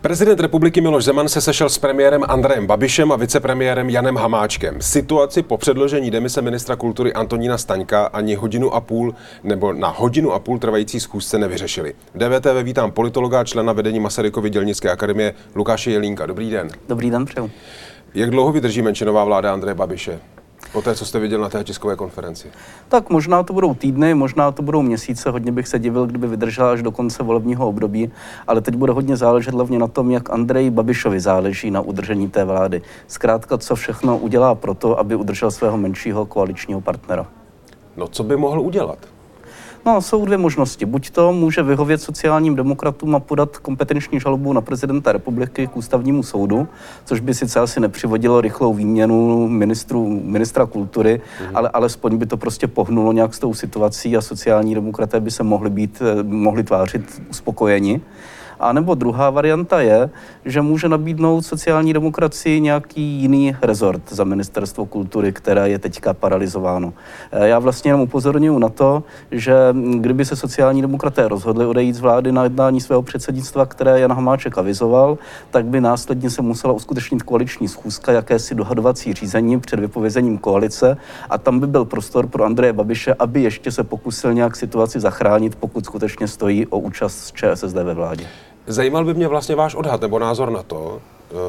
Prezident republiky Miloš Zeman se sešel s premiérem Andrejem Babišem a vicepremiérem Janem Hamáčkem. Situaci po předložení demise ministra kultury Antonína Staňka ani na hodinu a půl trvající schůzce nevyřešili. DVTV vítám politologa, člena vedení Masarykovy dělnické akademie Lukáše Jelínka. Dobrý den. Dobrý den, přeju. Jak dlouho vydrží menšinová vláda Andreje Babiše? Poté, co jste viděl na té tiskové konferenci? Tak možná to budou týdny, možná to budou měsíce, hodně bych se divil, kdyby vydržela až do konce volebního období, ale teď bude hodně záležet hlavně na tom, jak Andreji Babišovi záleží na udržení té vlády. Zkrátka, co všechno udělá pro to, aby udržel svého menšího koaličního partnera. No, co by mohl udělat? No, jsou dvě možnosti. Buď to může vyhovět sociálním demokratům a podat kompetenční žalobu na prezidenta republiky k ústavnímu soudu, což by sice asi nepřivodilo rychlou výměnu ministra kultury, ale alespoň by to prostě pohnulo nějak s tou situací a sociální demokraté by se mohli tvářit uspokojeni. A nebo druhá varianta je, že může nabídnout sociální demokracii nějaký jiný rezort za ministerstvo kultury, které je teďka paralyzováno. Já vlastně jenom upozorňuji na to, že kdyby se sociální demokraté rozhodli odejít z vlády na jednání svého předsednictva, které Jan Hamáček avizoval, tak by následně se musela uskutečnit koaliční schůzka, jakési dohadovací řízení před vypovězením koalice a tam by byl prostor pro Andreje Babiše, aby ještě se pokusil nějak situaci zachránit, pokud skutečně stojí o účast ČSSD ve vládě. Zajímal by mě vlastně váš odhad nebo názor na to,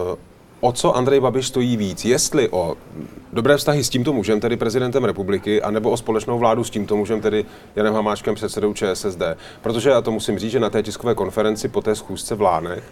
o co Andrej Babiš stojí víc. Jestli o dobré vztahy s tímto mužem, tedy prezidentem republiky, anebo o společnou vládu s tímto mužem, tedy Janem Hamáčkem, předsedou ČSSD. Protože já to musím říct, že na té tiskové konferenci po té schůzce v Lánech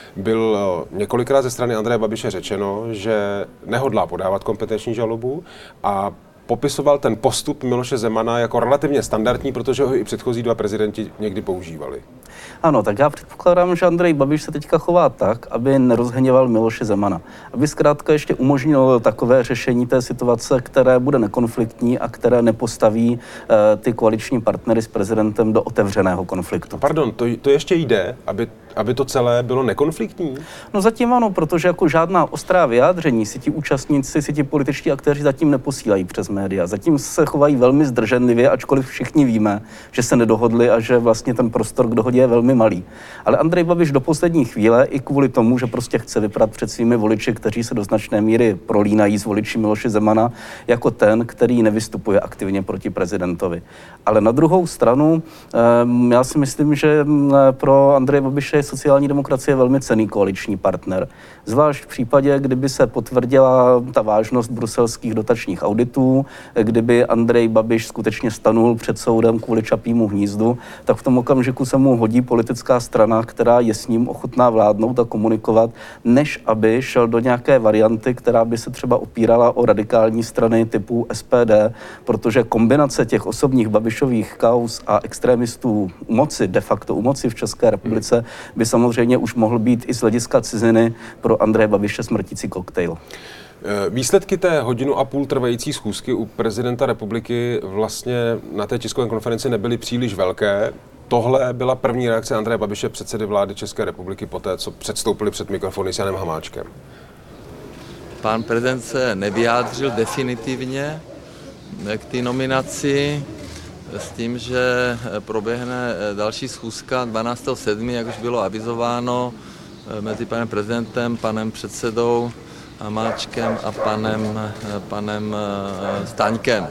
byl několikrát ze strany Andreje Babiše řečeno, že nehodlá podávat kompetenční žalobu a popisoval ten postup Miloše Zemana jako relativně standardní, protože ho i předchozí dva prezidenti někdy používali. Ano, tak já předpokládám, že Andrej Babiš se teďka chová tak, aby nerozhněval Miloše Zemana. Aby zkrátka ještě umožnilo takové řešení té situace, které bude nekonfliktní a které nepostaví ty koaliční partnery s prezidentem do otevřeného konfliktu. Pardon, to ještě jde, aby to celé bylo nekonfliktní? No zatím ano, protože jako žádná ostrá vyjádření si ti účastníci, si ti političtí aktéři zatím neposílají přes média. Zatím se chovají velmi zdrženlivě, ačkoliv všichni víme, že se nedohodli a že vlastně ten prostor k dohodě je velmi malý. Ale Andrej Babiš do poslední chvíle i kvůli tomu, že prostě chce vypadat před svými voliči, kteří se do značné míry prolínají s voliči Miloše Zemana, jako ten, který nevystupuje aktivně proti prezidentovi. Ale na druhou stranu, já si myslím, že pro Andreje Babiše je sociální demokracie velmi cenný koaliční partner. Zvlášť v případě, kdyby se potvrdila ta vážnost bruselských dotačních auditů, kdyby Andrej Babiš skutečně stanul před soudem kvůli Čapímu hnízdu, tak v tom okamžiku se mu hodí politická strana, která je s ním ochotná vládnout a komunikovat, než aby šel do nějaké varianty, která by se třeba opírala o radikální strany typu SPD, protože kombinace těch osobních Babišových kauz a extremistů u moci, de facto u moci v České republice, by samozřejmě už mohl být i z hlediska ciziny pro Andreje Babiše smrtící koktejl. Výsledky té hodinu a půl trvající schůzky u prezidenta republiky vlastně na té tiskové konferenci nebyly příliš velké. Tohle byla první reakce Andreje Babiše, předsedy vlády České republiky, poté, co předstoupili před mikrofony s Janem Hamáčkem. Pan prezident se nevyjádřil definitivně k té nominaci s tím, že proběhne další schůzka 12.7., jak už bylo avizováno, mezi panem prezidentem, panem předsedou Hamáčkem a panem Staňkem.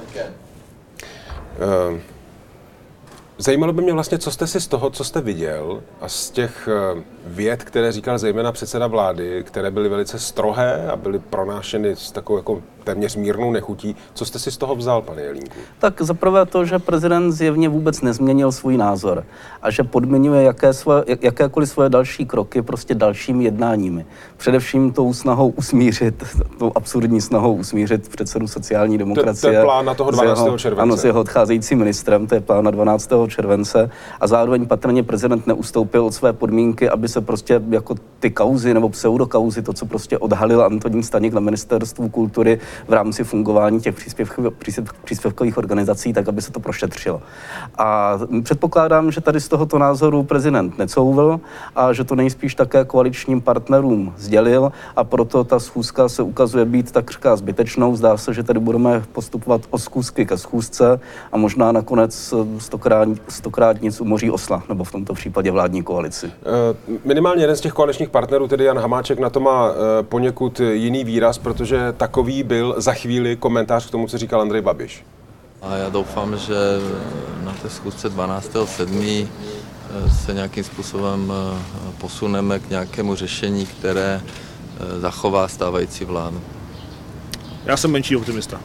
Zajímalo by mě vlastně, co jste si z toho, co jste viděl a z těch vět, které říkal zejména předseda vlády, které byly velice strohé a byly pronášeny s takovou jako téměř mírnou nechutí. Co jste si z toho vzal, pane Jelínku? Tak zaprvé to, že prezident zjevně vůbec nezměnil svůj názor a že podmiňuje jakékoliv svoje další kroky prostě dalšími jednáními. Především tou absurdní snahou usmířit předsedu sociální demokracie. To je plán na toho 12. července. Ano, s jeho odcházejícím ministrem, to je plán na 12. července. A zároveň patrně prezident neustoupil od své podmínky, aby se prostě jako ty kauzy nebo pseudokauzy, to, co prostě odhalil Antonín Staněk na ministerstvu kultury, v rámci fungování těch příspěvkových organizací, tak aby se to prošetřilo. A předpokládám, že tady z tohoto názoru prezident necouvl a že to nejspíš také koaličním partnerům sdělil a proto ta schůzka se ukazuje být takřka zbytečnou. Zdá se, že tady budeme postupovat od schůzky ke schůzce a možná nakonec stokrát nic umoří osla, nebo v tomto případě vládní koalici. Minimálně jeden z těch koaličních partnerů, tedy Jan Hamáček, na to má poněkud jiný výraz, protože takový byl za chvíli komentář k tomu, co říkal Andrej Babiš. A já doufám, že na té schůzce 12.7. se nějakým způsobem posuneme k nějakému řešení, které zachová stávající vládu. Já jsem menší optimista.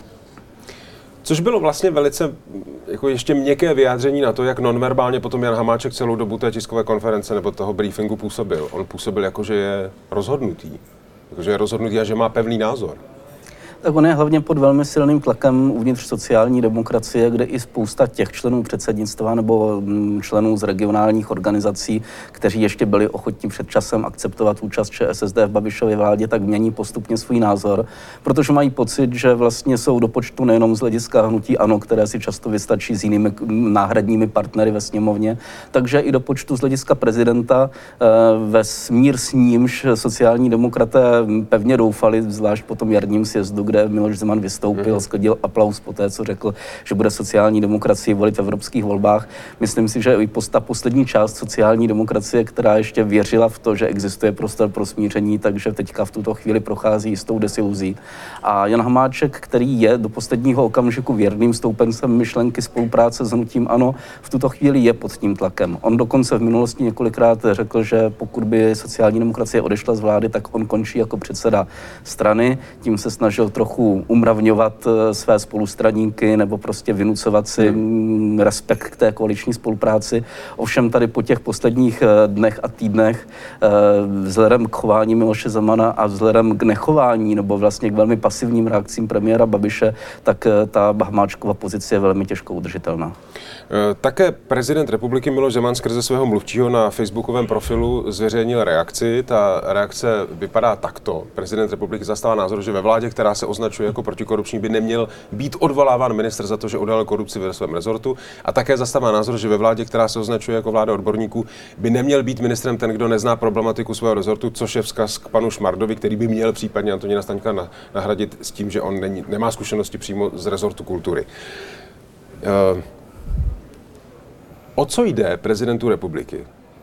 Což bylo vlastně velice jako ještě měkké vyjádření na to, jak nonverbálně potom Jan Hamáček celou dobu té tiskové konference nebo toho briefingu působil. On působil jako, že je rozhodnutý. Jako, že je rozhodnutý a že má pevný názor. Tak on je hlavně pod velmi silným tlakem uvnitř sociální demokracie, kde i spousta těch členů předsednictva nebo členů z regionálních organizací, kteří ještě byli ochotní před časem akceptovat účast ČSSD v Babišově vládě, tak mění postupně svůj názor, protože mají pocit, že vlastně jsou do počtu nejenom z hlediska hnutí ANO, které si často vystačí s jinými náhradními partnery ve sněmovně, takže i do počtu z hlediska prezidenta ve smír s nímž sociální demokraté pevně doufali, zvlášť po tom jarním sjezdu, kde Miloš Zeman vystoupil, sklidil aplaus po té, co řekl, že bude sociální demokracii volit v evropských volbách. Myslím si, že i ta poslední část sociální demokracie, která ještě věřila v to, že existuje prostor pro smíření, takže teďka v tuto chvíli prochází jistou desiluzí. A Jan Hamáček, který je do posledního okamžiku věrným stoupencem myšlenky spolupráce s hnutím ANO, v tuto chvíli je pod tím tlakem. On dokonce v minulosti několikrát řekl, že pokud by sociální demokracie odešla z vlády, tak on končí jako předseda strany. Tím se snažil trochu umravňovat své spolustraníky nebo prostě vynucovat si respekt k té koaliční spolupráci. Ovšem tady po těch posledních dnech a týdnech vzhledem k chování Miloše Zemana a vzhledem k nechování nebo vlastně k velmi pasivním reakcím premiéra Babiše, tak ta Hamáčkova pozice je velmi těžko udržitelná. Také prezident republiky Miloš Zeman skrze svého mluvčího na facebookovém profilu zveřejnil reakci. Ta reakce vypadá takto. Prezident republiky zastává názor, že ve vládě, která se označuje jako protikorupční, by neměl být odvoláván ministr za to, že odhalil korupci ve svém rezortu. A také zastává názor, že ve vládě, která se označuje jako vláda odborníků, by neměl být ministrem ten, kdo nezná problematiku svého rezortu, což je vzkaz k panu Šmardovi, který by měl případně Antonína Staňka nahradit s tím, že on nemá zkušenosti přímo z rezortu kultury. O co jde prezidentu republiky?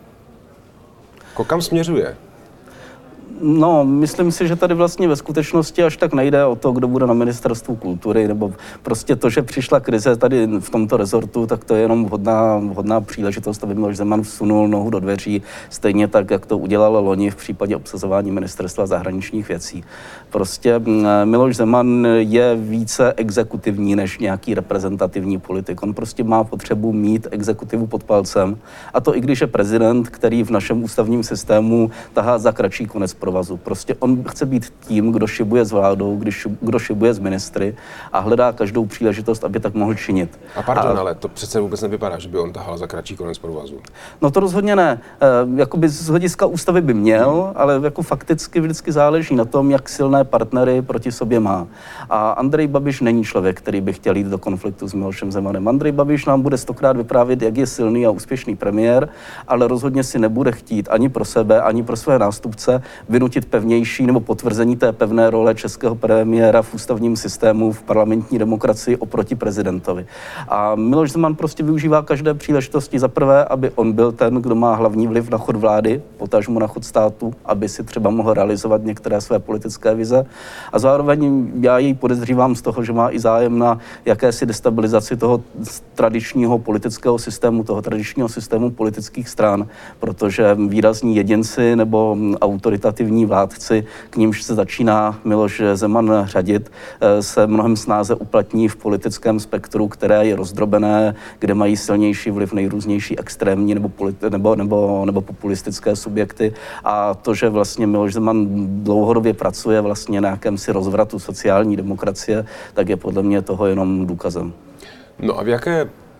Kam směřuje? No, myslím si, že tady vlastně ve skutečnosti až tak nejde o to, kdo bude na ministerstvu kultury, nebo prostě to, že přišla krize tady v tomto rezortu, tak to je jenom vhodná příležitost, aby Miloš Zeman vsunul nohu do dveří, stejně tak, jak to udělal loni v případě obsazování ministerstva zahraničních věcí. Prostě Miloš Zeman je více exekutivní než nějaký reprezentativní politik. On prostě má potřebu mít exekutivu pod palcem. A to i když je prezident, který v našem ústavním systému tahá za kratší konec provazu. Prostě on chce být tím, kdo šibuje s vládou, kdo šibuje s ministry a hledá každou příležitost, aby tak mohl činit. A pardon, ale to přece vůbec nevypadá, že by on tahal za kratší konec provazu. No to rozhodně ne. Jakoby z hlediska ústavy by měl, ale jako fakticky vždycky záleží na tom, jak silné partnery proti sobě má. A Andrej Babiš není člověk, který by chtěl jít do konfliktu s Milošem Zemanem. Andrej Babiš nám bude stokrát vyprávět, jak je silný a úspěšný premiér, ale rozhodně si nebude chtít ani pro sebe, ani pro své nástupce vynutit pevnější nebo potvrzení té pevné role českého premiéra v ústavním systému, v parlamentní demokracii oproti prezidentovi. A Miloš Zeman prostě využívá každé příležitosti za prvé, aby on byl ten, kdo má hlavní vliv na chod vlády, potažmo na chod státu, aby si třeba mohl realizovat některé své politické vize. A zároveň já jej podezřívám z toho, že má i zájem na jakési destabilizaci toho tradičního politického systému, toho tradičního systému politických stran, protože výrazní jedinci nebo autoritativní vládci, k nímž se začíná Miloš Zeman řadit, se mnohem snáze uplatní v politickém spektru, které je rozdrobené, kde mají silnější vliv nejrůznější extrémní nebo populistické subjekty. A to, že vlastně Miloš Zeman dlouhodobě pracuje vlastně na jakémsi rozvratu sociální demokracie, tak je podle mě toho jenom důkazem. No a v jaké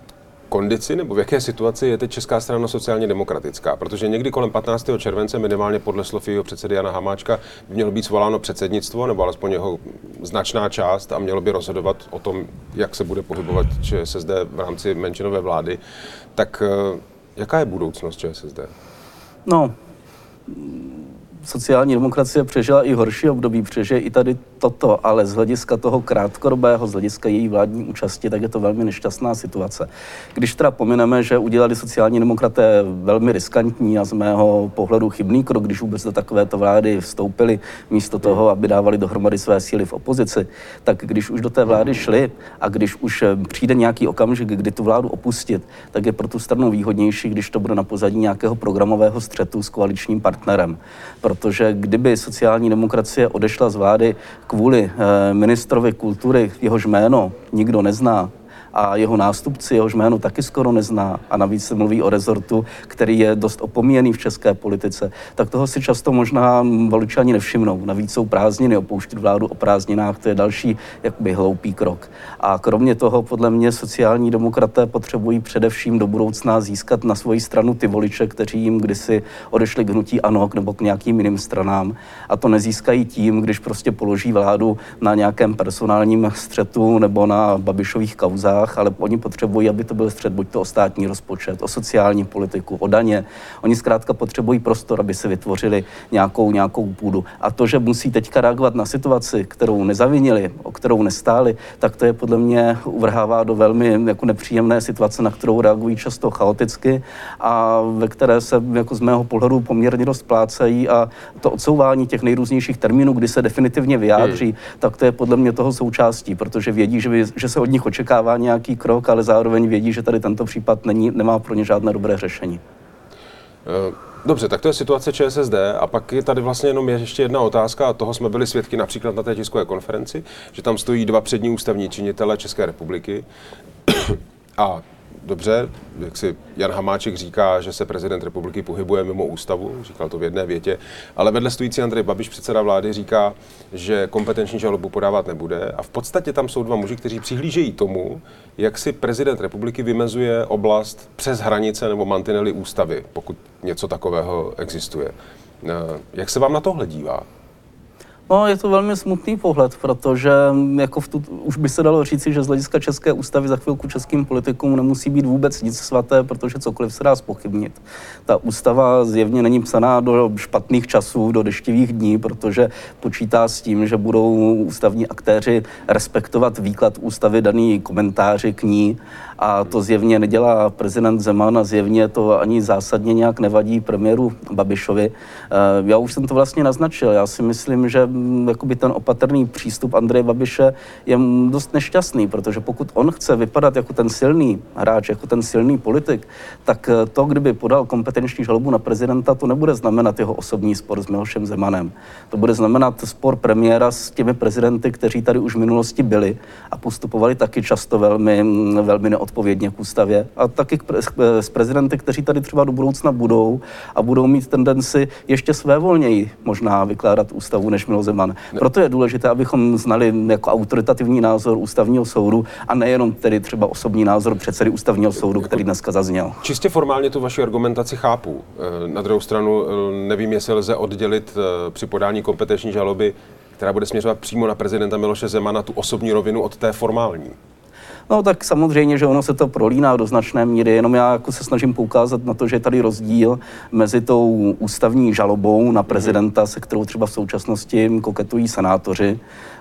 kondici nebo v jaké situaci je teď Česká strana sociálně demokratická? Protože někdy kolem 15. července, minimálně podle slov jeho předsedy Jana Hamáčka, by mělo být svoláno předsednictvo, nebo alespoň jeho značná část, a mělo by rozhodovat o tom, jak se bude pohybovat ČSSD v rámci menšinové vlády. Tak jaká je budoucnost ČSSD? No, sociální demokracie přežila i horší období, přežije i tady toto, ale z hlediska toho krátkodobého, z hlediska její vládní účasti, tak je to velmi nešťastná situace. Když teda pomineme, že udělali sociální demokraté velmi riskantní a z mého pohledu chybný krok, když vůbec do takovéto vlády vstoupili, místo toho, aby dávali dohromady své síly v opozici, tak když už do té vlády šli a když už přijde nějaký okamžik, kdy tu vládu opustit, tak je pro tu stranu výhodnější, když to bude na pozadí nějakého programového střetu s koaličním partnerem. Protože kdyby sociální demokracie odešla z vlády kvůli ministrovi kultury, jehož jméno nikdo nezná, a jeho nástupci, jehož jméno taky skoro nezná, a navíc se mluví o rezortu, který je dost opomíjený v české politice, tak toho si často možná voliči ani nevšimnou. Navíc jsou prázdniny, opouštět vládu o prázdninách, to je další jakoby hloupý krok. A kromě toho, podle mě, sociální demokraté potřebují především do budoucna získat na svoji stranu ty voliče, kteří jim kdysi odešli k hnutí ANO nebo k nějakým jiným stranám. A to nezískají tím, když prostě položí vládu na nějakém personálním střetu nebo na Babišových kauzách, ale oni potřebují, aby to byl střet buď to o státní rozpočet, o sociální politiku, o daně. Oni zkrátka potřebují prostor, aby se vytvořili nějakou půdu. A to, že musí teďka reagovat na situaci, kterou nezavinili, o kterou nestáli, tak to je podle mě uvrhává do velmi jako nepříjemné situace, na kterou reagují často chaoticky a ve které se jako z mého pohledu poměrně dost plácají, a to odsouvání těch nejrůznějších termínů, kdy se definitivně vyjádří, tak to je podle mě toho součástí, protože vědí, že se od nich očekává nějaký krok, ale zároveň vědí, že tady tento případ nemá pro ně žádné dobré řešení. Dobře, tak to je situace ČSSD a pak je tady vlastně jenom ještě jedna otázka, a toho jsme byli svědky například na té tiskové konferenci, že tam stojí dva přední ústavní činitelé České republiky a dobře, jak si Jan Hamáček říká, že se prezident republiky pohybuje mimo ústavu, říkal to v jedné větě, ale vedle stojící Andrej Babiš, předseda vlády, říká, že kompetenční žalobu podávat nebude, a v podstatě tam jsou dva muži, kteří přihlížejí tomu, jak si prezident republiky vymezuje oblast přes hranice nebo mantinely ústavy, pokud něco takového existuje. Jak se vám na tohle dívá? No, je to velmi smutný pohled, protože jako už by se dalo říci, že z hlediska české ústavy za chvilku českým politikům nemusí být vůbec nic svaté, protože cokoliv se dá zpochybnit. Ta ústava zjevně není psaná do špatných časů, do deštivých dní, protože počítá s tím, že budou ústavní aktéři respektovat výklad ústavy daný komentáři k ní, a to zjevně nedělá prezident Zeman a zjevně to ani zásadně nějak nevadí premiéru Babišovi. Já už jsem to vlastně naznačil. Já si myslím, že jakoby ten opatrný přístup Andreje Babiše je dost nešťastný, protože pokud on chce vypadat jako ten silný hráč, jako ten silný politik, tak to, kdyby podal kompetenční žalobu na prezidenta, to nebude znamenat jeho osobní spor s Milošem Zemanem. To bude znamenat spor premiéra s těmi prezidenty, kteří tady už v minulosti byli a postupovali taky často velmi neodpovědně k ústavě, a taky s prezidenty, kteří tady třeba do budoucna budou a budou mít tendenci ještě svévolněji možná vykládat ústavu než Miloš Zeman. Proto je důležité, abychom znali jako autoritativní názor ústavního soudu a nejenom tedy třeba osobní názor předsedy ústavního soudu, který dneska zazněl. Čistě formálně tu vaši argumentaci chápu. Na druhou stranu nevím, jestli lze oddělit při podání kompetenční žaloby, která bude směřovat přímo na prezidenta Miloše Zemana, tu osobní rovinu od té formální. No tak samozřejmě, že ono se to prolíná do značné míry, jenom já jako se snažím poukázat na to, že je tady rozdíl mezi tou ústavní žalobou na prezidenta, se kterou třeba v současnosti koketují senátoři,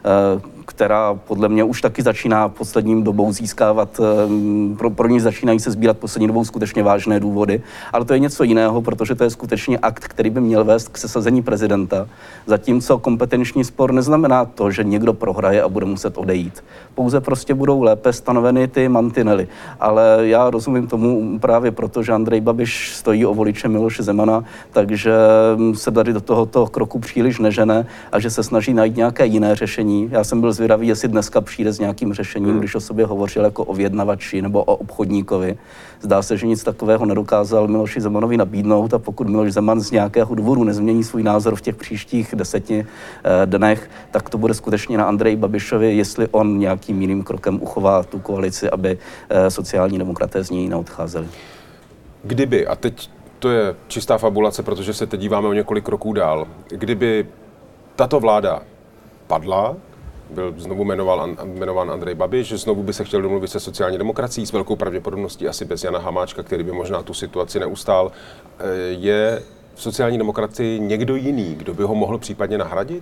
která podle mě už taky začíná posledním dobou získávat, pro ní začínají se sbírat poslední dobou skutečně vážné důvody, ale to je něco jiného, protože to je skutečně akt, který by měl vést k sesazení prezidenta, zatímco kompetenční spor neznamená to, že někdo prohraje a bude muset odejít. Pouze prostě budou lépe stanoveny ty mantinely, ale já rozumím tomu právě proto, že Andrej Babiš stojí o voliče Miloše Zemana, takže se tady do tohoto kroku příliš nežene a že se snaží najít nějaké jiné řešení. Já jsem byl zvědavý, jestli dneska přijde s nějakým řešením, když o sobě hovořil jako o vyjednavači nebo o obchodníkovi. Zdá se, že nic takového nedokázal Miloši Zemanovi nabídnout a pokud Miloš Zeman z nějakého důvodu nezmění svůj názor v těch příštích 10 dnech, tak to bude skutečně na Andreji Babišovi, jestli on nějakým jiným krokem uchová tu koalici, aby sociální demokraté z ní neodcházeli. Kdyby, a teď to je čistá fabulace, protože se teď díváme o několik kroků dál, kdyby tato vláda padla, byl znovu jmenován Andrej Babiš, že znovu by se chtěl domluvit se sociální demokracií, s velkou pravděpodobností asi bez Jana Hamáčka, který by možná tu situaci neustál. Je v sociální demokracii někdo jiný, kdo by ho mohl případně nahradit?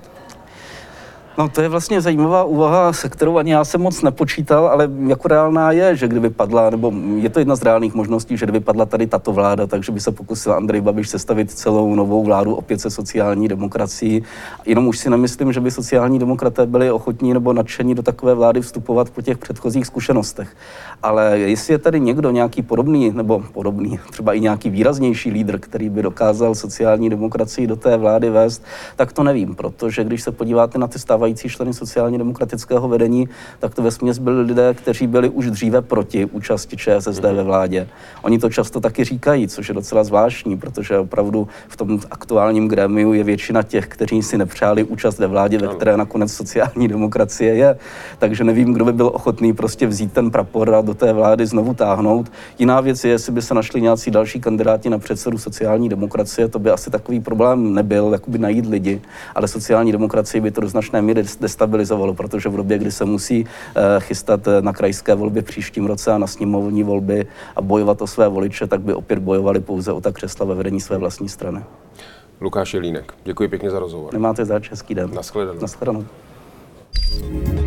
No to je vlastně zajímavá úvaha, se kterou ani já jsem moc nepočítal, ale jako reálná je, že kdyby padla, nebo je to jedna z reálných možností, že kdyby padla tady tato vláda, takže by se pokusil Andrej Babiš sestavit celou novou vládu opět se sociální demokracií. Jenom už si nemyslím, že by sociální demokraté byli ochotní nebo nadšení do takové vlády vstupovat po těch předchozích zkušenostech. Ale jestli je tady někdo nějaký podobný, třeba i nějaký výraznější lídr, který by dokázal sociální demokracii do té vlády vést, tak to nevím, protože když se podíváte na ty stávající členy sociálně demokratického vedení, tak to vesměs byli lidé, kteří byli už dříve proti účasti ČSSD ve vládě. Oni to často taky říkají, což je docela zvláštní, protože opravdu v tom aktuálním grémiu je většina těch, kteří si nepřáli účast ve vládě, ve které nakonec sociální demokracie je. Takže nevím, kdo by byl ochotný prostě vzít ten prapor a do té vlády znovu táhnout. Jiná věc je, jestli by se našli nějací další kandidáti na předsedu sociální demokracie, to by asi takový problém nebyl, jakoby najít lidi, ale sociální demokracie by to do značné míry destabilizovalo, protože v době, kdy se musí chystat na krajské volby v příštím roce a na sněmovní volby a bojovat o své voliče, tak by opět bojovali pouze o ta křesla ve vedení své vlastní strany. Lukáš Jelínek, děkuji pěkně za rozhovor. Nemáte zač, hezký den. Naschledanou. Naschledanou.